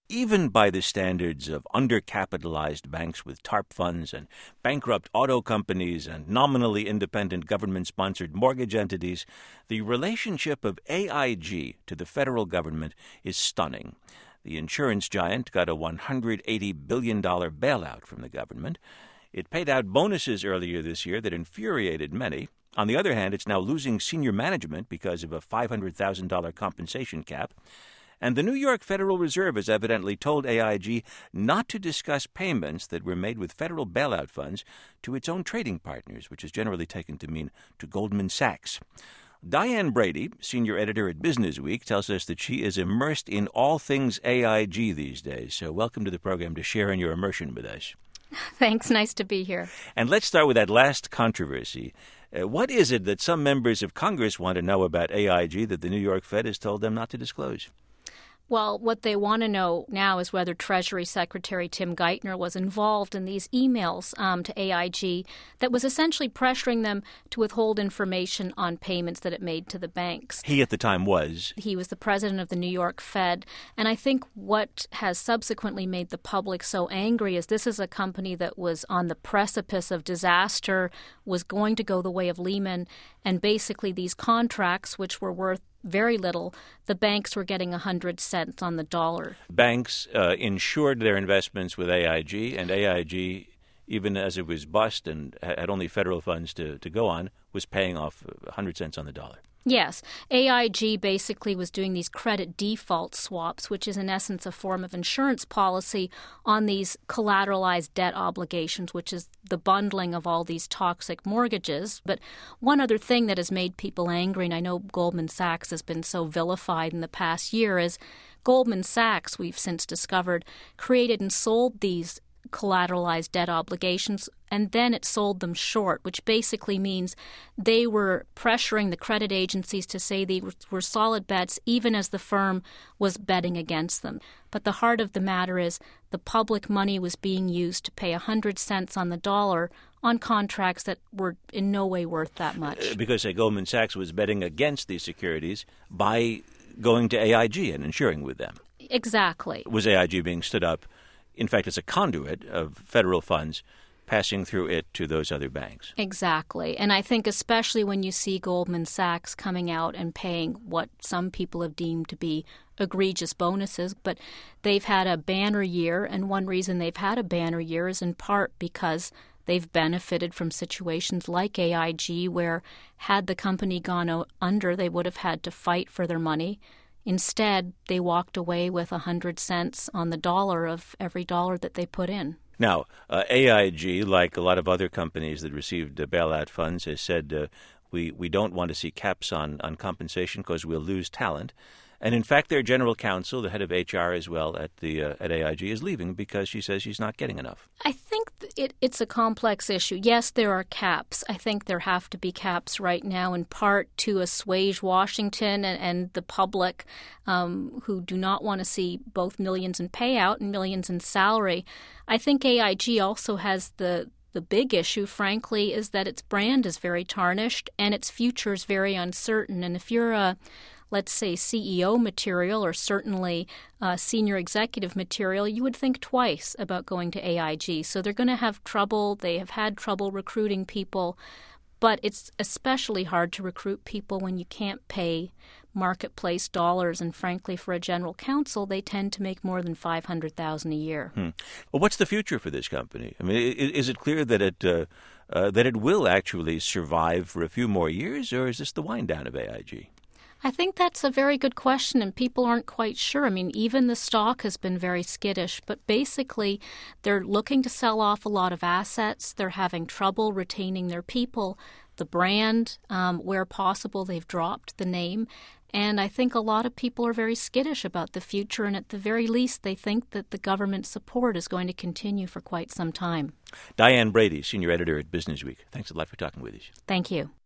even by the standards of undercapitalized banks with TARP funds and bankrupt auto companies and nominally independent government-sponsored mortgage entities, the relationship of AIG to the federal government is stunning. The insurance giant got a $180 billion bailout from the government. It paid out bonuses earlier this year that infuriated many. On the other hand, it's now losing senior management because of a $500,000 compensation cap. And the New York Federal Reserve has evidently told AIG not to discuss payments that were made with federal bailout funds to its own trading partners, which is generally taken to mean to Goldman Sachs. Diane Brady, senior editor at Businessweek, tells us that she is immersed in all things AIG these days. So welcome to the program to share in your immersion with us. Thanks. Nice to be here. And let's start with that last controversy. What is it that some members of Congress want to know about AIG that the New York Fed has told them not to disclose? Well, what they want to know now is whether Treasury Secretary Tim Geithner was involved in these emails to AIG that was essentially pressuring them to withhold information on payments that it made to the banks. He at the time was? He was the president of the New York Fed. And I think what has subsequently made the public so angry is this is a company that was on the precipice of disaster, was going to go the way of Lehman, and basically these contracts, which were worth very little, the banks were getting 100 cents on the dollar. Banks insured their investments with AIG, and AIG, even as it was bust and had only federal funds to go on, was paying off 100 cents on the dollar. Yes. AIG basically was doing these credit default swaps, which is in essence a form of insurance policy on these collateralized debt obligations, which is the bundling of all these toxic mortgages. But one other thing that has made people angry, and I know Goldman Sachs has been so vilified in the past year, is Goldman Sachs, we've since discovered, created and sold these collateralized debt obligations, and then it sold them short, which basically means they were pressuring the credit agencies to say they were solid bets even as the firm was betting against them. But the heart of the matter is the public money was being used to pay 100 cents on the dollar on contracts that were in no way worth that much. Because Goldman Sachs was betting against these securities by going to AIG and insuring with them. Exactly. Was AIG being stood up, in fact, as a conduit of federal funds passing through it to those other banks? Exactly. And I think especially when you see Goldman Sachs coming out and paying what some people have deemed to be egregious bonuses, but they've had a banner year, and one reason they've had a banner year is in part because they've benefited from situations like AIG where had the company gone under, they would have had to fight for their money. Instead, they walked away with 100 cents on the dollar of every dollar that they put in. Now, AIG, like a lot of other companies that received bailout funds, has said we don't want to see caps on compensation because we'll lose talent. And in fact, their general counsel, the head of HR as well at AIG, is leaving because she says she's not getting enough. I think it's a complex issue. Yes, there are caps. I think there have to be caps right now, in part to assuage Washington and the public who do not want to see both millions in payout and millions in salary. I think AIG also has the big issue, frankly, is that its brand is very tarnished and its future is very uncertain. And if you're a let's say, CEO material or certainly senior executive material, you would think twice about going to AIG. So they're going to have trouble. They have had trouble recruiting people. But it's especially hard to recruit people when you can't pay marketplace dollars. And frankly, for a general counsel, they tend to make more than $500,000 a year. Well, what's the future for this company? I mean, is it clear that it will actually survive for a few more years, or is this the wind down of AIG? I think that's a very good question, and people aren't quite sure. I mean, even the stock has been very skittish, but basically they're looking to sell off a lot of assets. They're having trouble retaining their people. The brand, where possible, they've dropped the name. And I think a lot of people are very skittish about the future, and at the very least, they think that the government support is going to continue for quite some time. Diane Brady, senior editor at Businessweek. Thanks a lot for talking with us. Thank you.